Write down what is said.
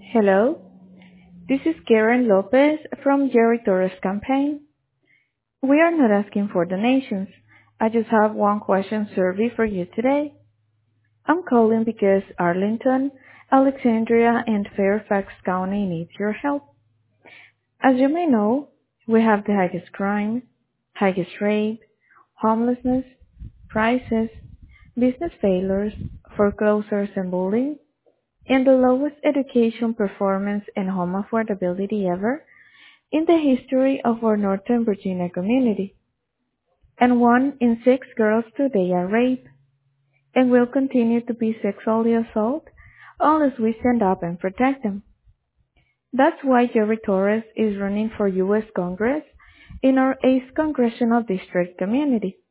Hello, this is Karen Lopez from Jerry Torres campaign. We are not asking for donations. I just have one question survey for you today. I'm calling because Arlington, Alexandria, and Fairfax County needs your help. As you may know, we have the highest crime, highest rate, homelessness, prices, business failures, foreclosures and bullying, and the lowest education performance and home affordability ever in the history of our Northern Virginia community. And 1 in 6 girls today are raped and will continue to be sexually assaulted unless we stand up and protect them. That's why Jerry Torres is running for U.S. Congress in our 8th Congressional District community.